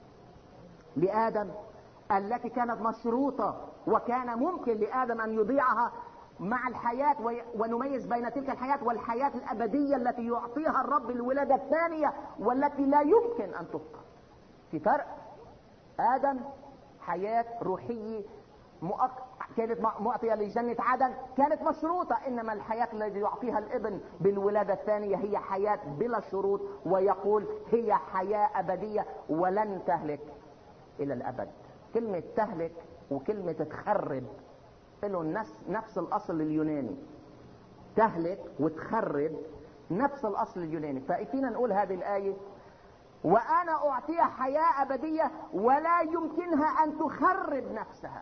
لادم التي كانت مشروطة وكان ممكن لادم ان يضيعها مع الحياة، ونميز بين تلك الحياة والحياة الابدية التي يعطيها الرب الولادة الثانية والتي لا يمكن ان تفقد. في فرق. ادم حياة روحية مؤك... كانت معطية لجنة عدن، كانت مشروطة، انما الحياة التي يعطيها الابن بالولادة الثانية هي حياة بلا شروط، ويقول هي حياة ابدية ولن تهلك الى الابد. كلمة تهلك وكلمة تخرب له نفس, نفس الاصل اليوناني. تهلك وتخرب نفس الاصل اليوناني. فإفينا نقول هذه الآية وانا اعطيها حياة ابدية ولا يمكنها ان تخرب نفسها.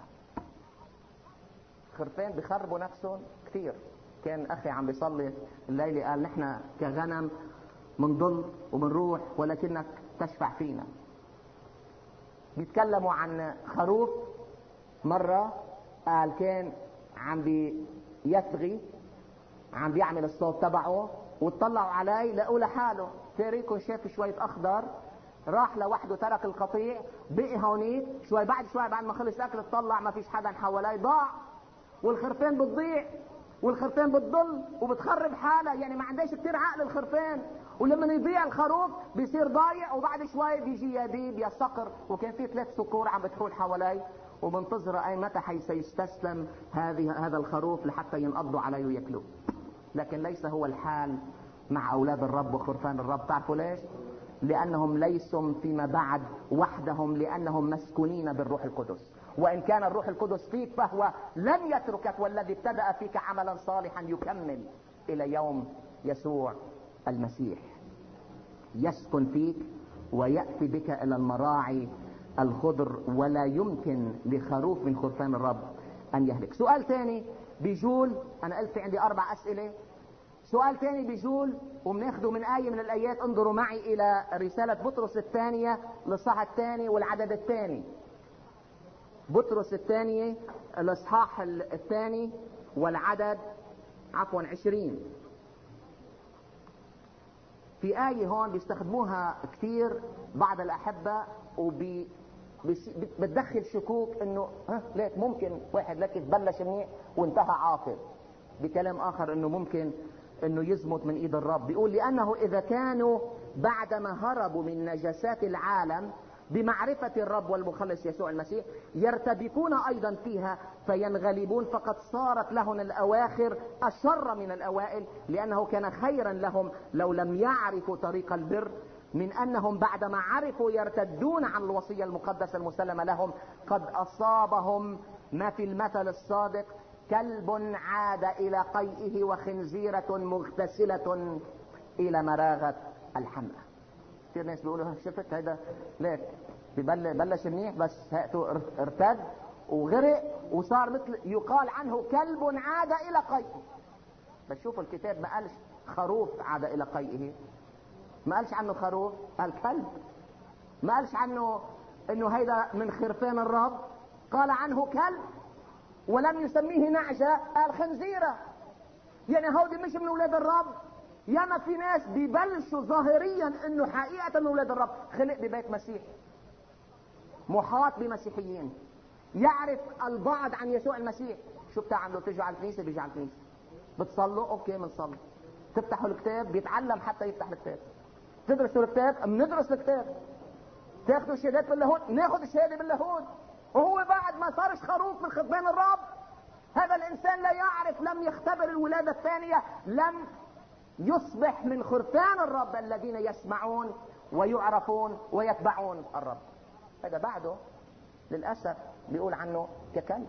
خرفان بيخربوا نفسهم كثير. كان اخي عم بيصلي الليلة قال نحن كغنم منضل ومنروح ولكنك تشفع فينا. بيتكلموا عن خروف مرة قال كان عم بيثغي، عم بيعمل الصوت تبعه، واتطلعوا علي لقوا لحاله تاريكو، شاف شوية اخضر، راح لوحده ترك القطيع، بقي هونيك شوي، بعد شوي بعد ما خلص اكل اطلع ما فيش حدا حوالي، ضاع. والخرفان بتضيع والخرفان بتضل وبتخرب حالها، يعني ما عندهاش كتير عقل الخرفان، ولما يضيع الخروف بيصير ضايع، وبعد شوي بيجي يا ديب يا صقر، وكان في ثلاث صقور عم بتحول حوالي وبنتظر اي متى حيث يستسلم هذه هذا الخروف لحتى ينقضوا عليه وياكلوه. لكن ليس هو الحال مع اولاد الرب وخرفان الرب. تعرفوا ليش؟ لانهم ليسوا فيما بعد وحدهم، لانهم مسكونين بالروح القدس. وان كان الروح القدس فيك فهو لن يتركك، والذي ابتدأ فيك عملا صالحا يكمل الى يوم يسوع المسيح. يسكن فيك ويأتي بك الى المراعي الخضر، ولا يمكن لخروف من خرفان الرب ان يهلك. سؤال ثاني بيجول، انا قلت عندي اربع اسئلة، سؤال ثاني بيجول وبناخده من آية من الآيات. انظروا معي إلى رسالة بطرس الثانية للصحاح الثاني والعدد الثاني. بطرس الثانية الإصحاح الثاني والعدد عفوا عشرين. في آية هون بيستخدموها كثير بعض الأحبة، وبي بتدخل شكوك انه ها ليك ممكن واحد لك بلش منيح وانتهى عاطل. بكلام آخر انه ممكن انه يزمت من ايد الرب. بيقول لانه اذا كانوا بعدما هربوا من نجاسات العالم بمعرفة الرب والمخلص يسوع المسيح يرتبكون ايضا فيها فينغلبون، فقد صارت لهم الاواخر اشر من الاوائل، لانه كان خيرا لهم لو لم يعرفوا طريق البر من انهم بعدما عرفوا يرتدون عن الوصية المقدسة المسلمة لهم. قد اصابهم ما في المثل الصادق: كلب عاد الى قيئه وخنزيرة مغتسلة الى مراغة الحمأة. كثير ناس بيقولوا شفت هيدا ليك ببلش منيح بس هاتوا ارتد وغرق وصار مثل يقال عنه كلب عاد الى قيئه. بس شوفوا الكتاب ما قالش خروف عاد الى قيئه، ما قالش عنه خروف، قال كلب. ما قالش عنه انه هيدا من خرفان الرب، قال عنه كلب. ولم يسميه نعجة، قال خنزيرة. يعني هودي مش من اولاد الرب. ياما في ناس بيبلشوا ظاهريا انه حقيقة من اولاد الرب، خلق ببيت مسيح محاط بمسيحيين، يعرف البعض عن يسوع المسيح. شو بتعملوا؟ تيجوا على الكنيسة، بيجي على الكنيسة. بتصلوا، اوكي بنصلي. تفتحوا الكتاب، بيتعلم حتى يفتح الكتاب. تدرسوا الكتاب، بندرس الكتاب. تاخذوا شهادات باللاهوت، ناخذ الشهادة باللاهوت. وهو بعد ما صارش خروف من خرفان الرب. هذا الانسان لا يعرف، لم يختبر الولادة الثانية، لم يصبح من خرفان الرب الذين يسمعون ويعرفون ويتبعون الرب. هذا بعده للأسف بيقول عنه ككلب.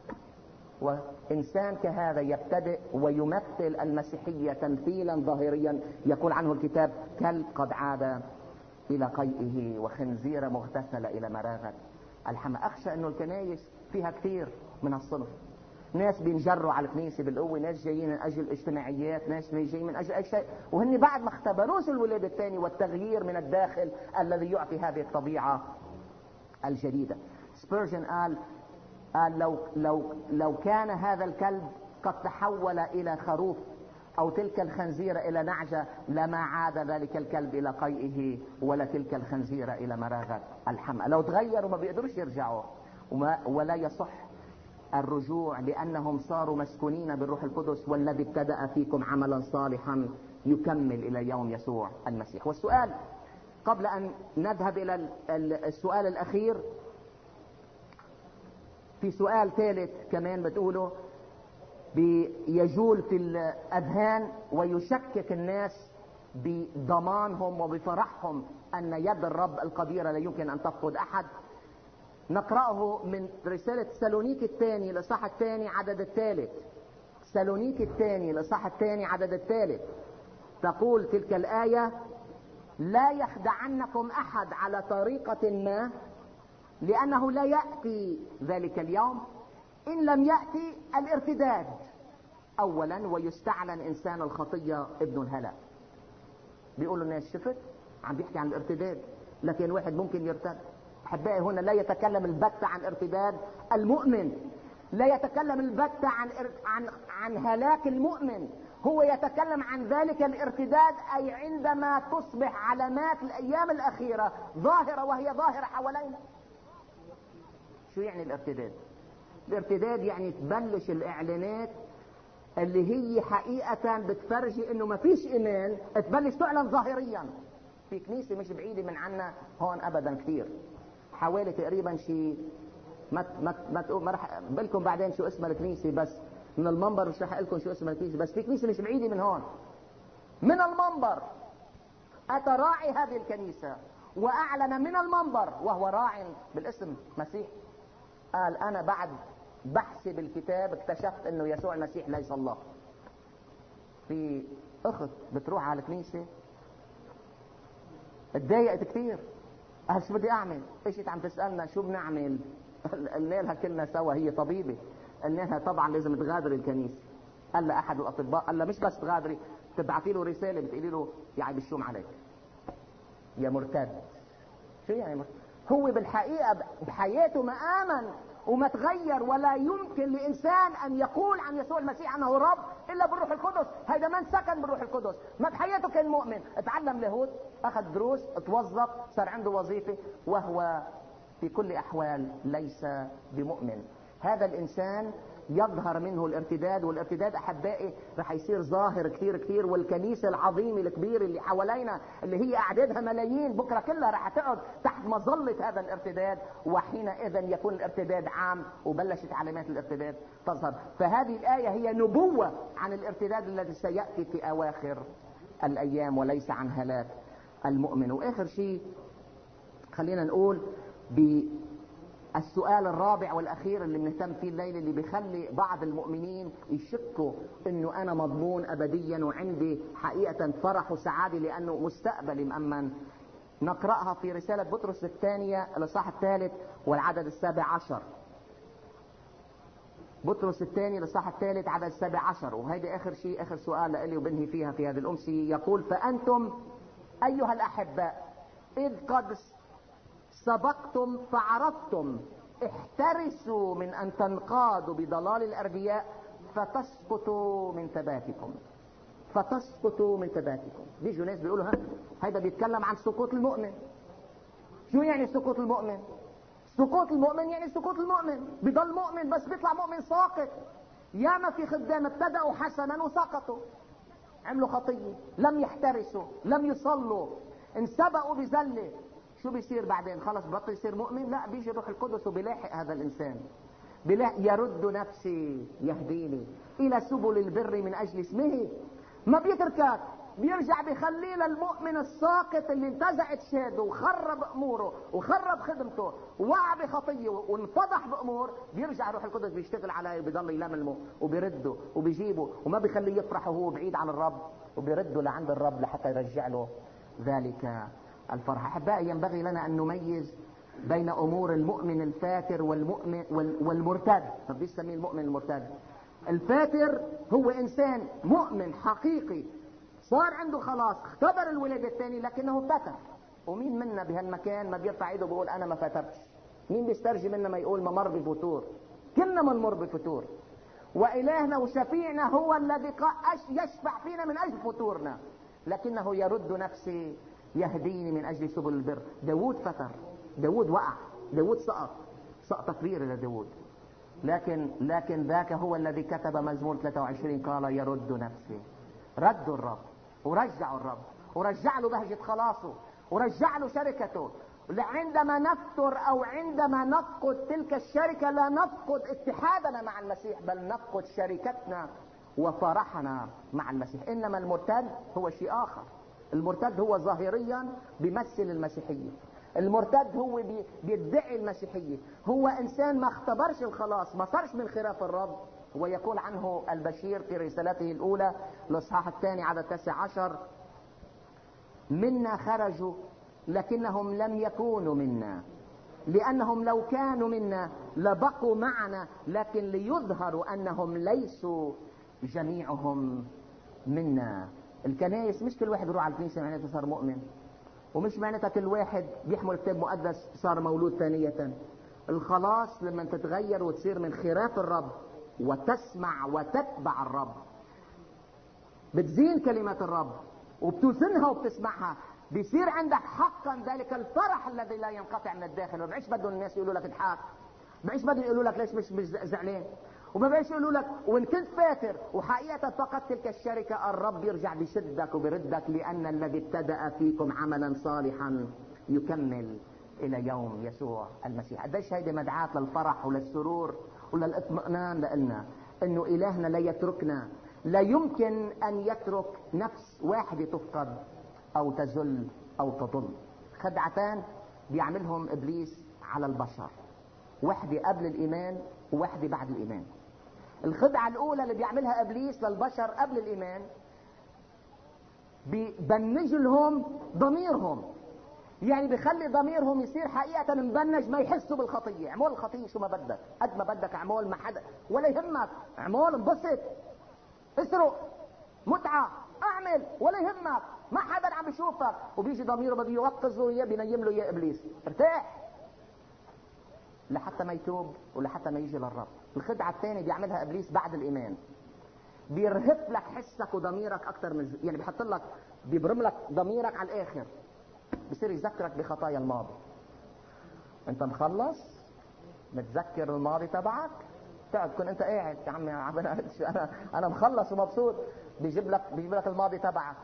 وإنسان كهذا يبتدئ ويمثل المسيحية تمثيلا ظاهريا، يقول عنه الكتاب كلب قد عاد إلى قيئه وخنزير مغتسل إلى مراغة الحمى. أخشى أنه الكنائس فيها كثير من الصنف، ناس بينجروا على الكنيسة بالقوة، ناس جايين من أجل اجتماعيات، ناس جايين من أجل أي شيء، وهن بعد ما اختبروش الولادة الثانية والتغيير من الداخل الذي يعطي هذه الطبيعة الجديدة. سبيرجن قال قال لو لو لو كان هذا الكلب قد تحول إلى خروف أو تلك الخنزيرة إلى نعجة، لما عاد ذلك الكلب إلى قيئه ولا تلك الخنزيرة إلى مراغة الحمى. لو تغيروا ما بيقدروش يرجعوا، وما ولا يصح الرجوع، لأنهم صاروا مسكونين بالروح القدس، والذي ابتدأ فيكم عملا صالحا يكمل إلى يوم يسوع المسيح. والسؤال قبل أن نذهب إلى السؤال الأخير، في سؤال ثالث كمان بتقوله بيجول في الأذهان ويشكك الناس بضمانهم وبفرحهم أن يد الرب القديرة لا يمكن أن تفقد أحد. نقرأه من رسالة سالونيك الثاني لصح الثاني عدد الثالث. سالونيك الثاني لصح الثاني عدد الثالث تقول تلك الآية: لا يخدعنكم أحد على طريقة ما، لأنه لا يأتي ذلك اليوم إن لم يأتي الارتداد أولا ويستعلن إنسان الخطية ابن الهلاك. بيقولوا الناس شفت عم بيحكي عن الارتداد، لكن واحد ممكن يرتد. أحبائي هنا لا يتكلم البتة عن ارتداد المؤمن، لا يتكلم البتة عن عن عن هلاك المؤمن، هو يتكلم عن ذلك الارتداد، أي عندما تصبح علامات الأيام الأخيرة ظاهرة، وهي ظاهرة حوالينا. شو يعني الارتداد؟ الارتداد يعني تبلش الإعلانات اللي هي حقيقة بتفرجي إنه ما فيش إيمان، تبلش تعلن ظاهريا. في كنيسة مش بعيدة من عنا هون أبدا كثير، حوالي تقريبا شي ما ما ما تقول ما رح بقولكم بعدين شو اسم الكنيسة، بس من المنبر مش رح اقول لكم شو اسم الكنيسة، بس في كنيسة مش بعيدة من هون. من المنبر أتى راعي هذه الكنيسة وأعلن من المنبر، وهو راع بالاسم مسيح، قال أنا بعد بحثي بالكتاب اكتشفت إنه يسوع المسيح ليس الله. في أخت بتروح على الكنيسة اتضايقت كثير، قال شو بدي أعمل؟ إيش عم تسألنا شو بنعمل؟ قلنا لها كلنا سوا، هي طبيبة، قلنا لها طبعا لازم تغادري الكنيسة. قال لها أحد الأطباء، قال لها مش بس تغادري، تبعتي له رسالة بتقولي له يعني بالشوم عليك يا مرتد. شو يعني مرتد؟ هو بالحقيقة بحياته ما آمن وما تغير، ولا يمكن لإنسان أن يقول عن يسوع المسيح أنه رب إلا بالروح القدس. هيدا من سكن بالروح القدس، ما بحياته كان مؤمن، اتعلم لاهوت، أخذ دروس، اتوظف، صار عنده وظيفة، وهو في كل أحوال ليس بمؤمن. هذا الإنسان يظهر منه الارتداد، والارتداد أحبائي رح يصير ظاهر كثير كثير. والكنيسة العظيمة الكبيرة اللي حوالينا اللي هي أعدادها ملايين بكرة كلها رح تقعد تحت مظلة هذا الارتداد، وحينئذ يكون الارتداد عام، وبلشت علامات الارتداد تظهر. فهذه الآية هي نبوة عن الارتداد الذي سيأتي في أواخر الأيام، وليس عن هلاك المؤمن. وآخر شيء خلينا نقول بالسؤال الرابع والأخير اللي بنهتم فيه الليلة، اللي بيخلي بعض المؤمنين يشكوا إنه أنا مضمون أبديا وعندي حقيقة فرح وسعادة لأنه مستقبلي مأمن. نقرأها في رسالة بطرس الثانية الإصحاح الثالث والعدد السابع عشر. بطرس الثاني الإصحاح الثالث عدد السابع عشر، وهيدي آخر شيء، آخر سؤال لإلي وبنهي فيها في هذه الأمسية. يقول: فأنتم أيها الأحباء إذ قد سبقتم فعرفتم احترسوا من أن تنقادوا بضلال الأرجياء فتسقطوا من ثباتكم. فتسقطوا من ثباتكم. بيجوا ناس بيقولوا ها هيدا بيتكلم عن سقوط المؤمن. شو يعني سقوط المؤمن؟ سقوط المؤمن يعني سقوط المؤمن، بضل مؤمن بس بيطلع مؤمن ساقط. ياما في خدام ابتدأوا حسنا وسقطوا، عملوا خطية، لم يحترسوا، لم يصلوا، انسبقوا بزلة. شو بيصير بعدين؟ خلص بطل يصير مؤمن؟ لا، بيجي الروح القدس وبيلاحق هذا الانسان، بيلاحق. يرد نفسي يهديني الى سبل البر من اجل اسمه. ما بيتركك، بيرجع بيخليه للمؤمن الساقط اللي انتزعت شهاده وخرب اموره وخرب خدمته ووقع بخطيه وانفضح بامور. بيرجع الروح القدس بيشتغل عليه وبيضل يلملمه وبيرده وبيجيبه وما بيخليه يفرح وهو بعيد عن الرب، وبيرده لعند الرب لحتى يرجع له ذلك الفرح. احبائي ينبغي لنا ان نميز بين امور المؤمن الفاتر والمؤمن والمرتد. ما بيسميه المؤمن المرتد. الفاتر هو انسان مؤمن حقيقي صار عنده خلاص، اختبر الولادة الثانية لكنه فتر. ومين منا بهالمكان ما بيرفع ايده بيقول انا ما فترتش؟ مين بيسترجي منا ما يقول ما مر بفتور؟ كلنا منمر بفتور، وإلهنا وشفيعنا هو الذي يشفع فينا من أجل فتورنا، لكنه يرد نفسي يهديني من أجل سبل البر. داود فتر، داود وقع، داود سقط سقطة كبيرة لداود، لكن لكن ذاك هو الذي كتب مزمور ثلاثة وعشرين قال يرد نفسي. ردوا الرب ورجعوا الرب ورجع له بهجة خلاصه ورجع له شركته. عندما نفتر أو عندما نفقد تلك الشركة لا نفقد اتحادنا مع المسيح، بل نفقد شركتنا وفرحنا مع المسيح. إنما المرتد هو شيء آخر. المرتد هو ظاهريا بيمثل المسيحية. المرتد هو بي بيدعي المسيحية، هو إنسان ما اختبرش الخلاص، ما صارش من خراف الرب. ويقول عنه البشير في رسالته الأولى الإصحاح الثاني عدد تسعة عشر: منا خرجوا لكنهم لم يكونوا منا، لأنهم لو كانوا منا لبقوا معنا، لكن ليظهروا أنهم ليسوا جميعهم منا. الكنائس مش كل واحد يروح على الكنيسة معناته صار مؤمن. ومش معناتها كل واحد بيحمل كتاب مقدس صار مولود ثانية. الخلاص لما تتغير وتصير من خراف الرب وتسمع وتتبع الرب، بتزين كلمات الرب وبتوزنها وبتسمعها، بيصير عندك حقا ذلك الفرح الذي لا ينقطع من الداخل. ما بعيش بدهم الناس يقولوا لك اضحك، ما بعيش بدهم يقولوا لك ليش مش مش زعلان، وما بعيش يقولوا لك وان كنت فاتر. وحقيقة فقط تلك الشركة الرب يرجع بيشدك وبيردك، لأن الذي ابتدأ فيكم عملا صالحا يكمل إلى يوم يسوع المسيح. قديش هيدي مدعاة للفرح وللسرور وللاطمئنان لنا، انه إلهنا لا يتركنا. لا يمكن أن يترك نفس واحدة تفقد أو تزل أو تضل. خدعتان بيعملهم إبليس على البشر، واحدة قبل الإيمان وواحدة بعد الإيمان. الخدعة الأولى اللي بيعملها إبليس للبشر قبل الإيمان، بيبنج لهم ضميرهم، يعني بيخلي ضميرهم يصير حقيقة مبنج، ما يحسوا بالخطية. اعمل الخطية شو ما بدك، قد ما بدك اعمل، ما حدا ولا يهمك، اعمل انبسط، اسرق، متعة، اعمل ولا يهمك، ما حدا عم يشوفك. وبيجي ضميره بده يوقظه اياه، بينيم له اياه ابليس، ارتاح لحتى ما يتوب ولحتى ما يجي للرب. الخدعة الثانية بيعملها ابليس بعد الايمان، بيرهف لك حسك وضميرك اكثر من، يعني بيحط لك، بيبرم لك ضميرك على الاخر، بصير يذكرك بخطايا الماضي. انت مخلص متذكر الماضي تبعك، تقعد تكون انت قاعد يا عمي انا انا مخلص ومبسوط، بيجيب لك بيجيب لك الماضي تبعك.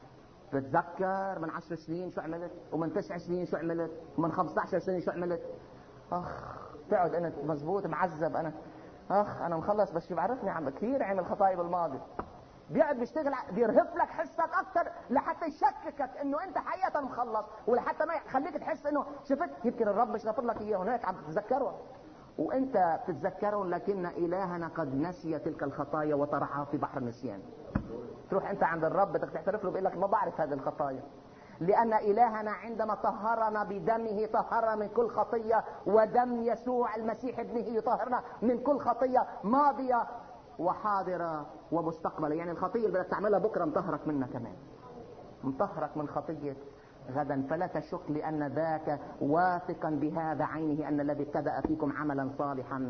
بتتذكر من عشر سنين شو عملت، ومن تسع سنين شو عملت، ومن خمسة عشر سنة شو عملت. اخ تقعد انت مزبوط معذب، انا اخ انا مخلص، بس شو بعرفني عم كثير عمل خطايا بالماضي. بيقعد بيشتغل، بيرهف لك حسك اكثر لحتى يشككك انه انت حقيقه مخلص، ولحتى ما يخليك تحس انه شفت يمكن الرب مش غفر لك اياه، هناك عم تتذكره وانت بتتذكره، لكن الهنا قد نسي تلك الخطايا وطرحها في بحر النسيان. تروح انت عند الرب بدك تعترف له، بيقول لك ما بعرف هذه الخطايا، لان الهنا عندما طهرنا بدمه طهرنا من كل خطيه، ودم يسوع المسيح ابنه يطهرنا من كل خطيه ماضيه وحاضرة ومستقبلة. يعني الخطية اللي بدك تعملها بكرة مطهرك منها كمان، مطهرك من خطية غدا. فلا تشك، لأن ذاك واثقا بهذا عينه أن الذي ابتدأ فيكم عملا صالحا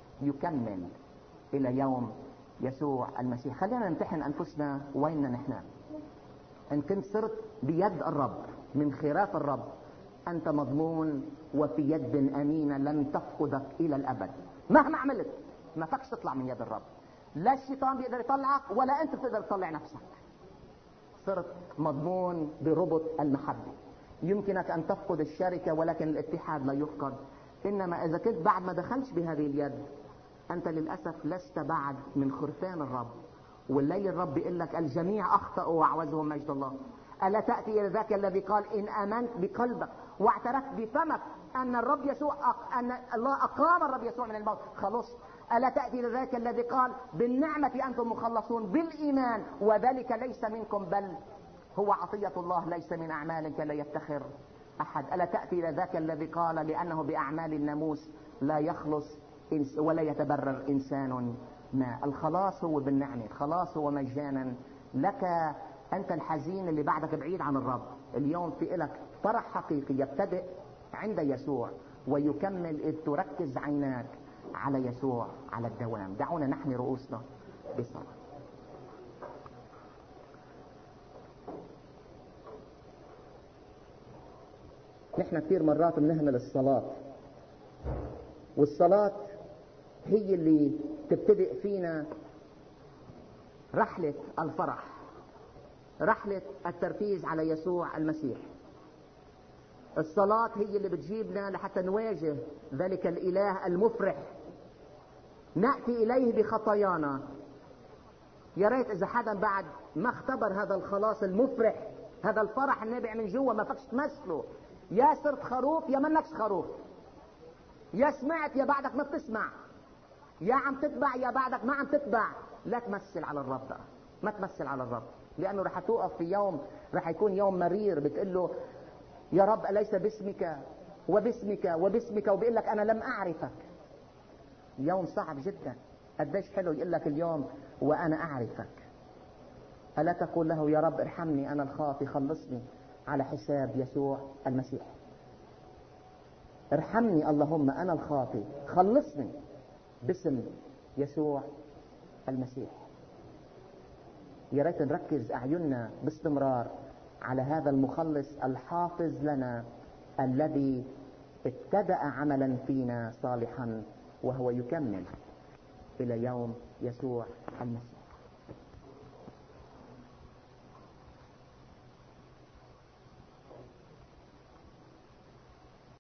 يكمل إلى يوم يسوع المسيح. خلينا نمتحن أنفسنا ويننا نحن. إن كنت صرت بيد الرب من خراف الرب، أنت مضمون وفي يد أمينة لن تفقدك إلى الأبد. مهما عملت ما فكش تطلع من يد الرب، لا الشيطان بيقدر يطلعك ولا انت بتقدر تطلع نفسك. صرت مضمون بربط المحبة. يمكنك ان تفقد الشركة ولكن الاتحاد لا يفقد. انما اذا كنت بعد ما دخلش بهذه اليد، انت للأسف لست بعد من خرفان الرب. والليل الرب بيقول لك الجميع اخطأوا وعوزهم مجد الله. ألا تأتي إلى ذاك الذي قال إن آمنت بقلبك واعترفت بفمك أن الرب يسوع أق... أن الله أقام الرب يسوع من الموت خلص. ألا تأتي إلى ذاك الذي قال بالنعمة أنتم مخلصون بالإيمان، وذلك ليس منكم بل هو عطية الله ليس من أعمالك لا يفتخر أحد. ألا تأتي إلى ذاك الذي قال لأنه بأعمال الناموس لا يخلص ولا يتبرر إنسان ما. الخلاص هو بالنعمة، الخلاص هو مجانا لك. أنت الحزين اللي بعدك بعيد عن الرب، اليوم في لك فرح حقيقي يبتدئ عند يسوع ويكمل إذ تركز عيناك على يسوع على الدوام. دعونا نحني رؤوسنا بصلاة. نحن كثير مرات بنهمل الصلاة، والصلاة هي اللي تبتدئ فينا رحلة الفرح، رحلة التركيز على يسوع المسيح. الصلاة هي اللي بتجيبنا لحتى نواجه ذلك الإله المفرح، نأتي إليه بخطايانا. يا ريت إذا حدا بعد ما اختبر هذا الخلاص المفرح، هذا الفرح النابع من جوا، ما فكش تمثله. يا صرت خروف يا منكش خروف، يا سمعت يا بعدك ما بتسمع، يا عم تتبع يا بعدك ما عم تتبع. لا تمثل على الرب بقى، ما تمثل على الرب، لأنه رح توقف في يوم رح يكون يوم مرير بتقول له يا رب أليس باسمك وباسمك وباسمك، وبيقول لك أنا لم أعرفك. يوم صعب جدا. قديش حلو يقول لك اليوم وأنا أعرفك. ألا تقول له يا رب ارحمني أنا الخاطي خلصني، على حساب يسوع المسيح. ارحمني اللهم أنا الخاطئ، خلصني باسم يسوع المسيح. يا ريت نركز أعيننا باستمرار على هذا المخلص الحافظ لنا الذي ابتدأ عملا فينا صالحا وهو يكمل إلى يوم يسوع المسيح.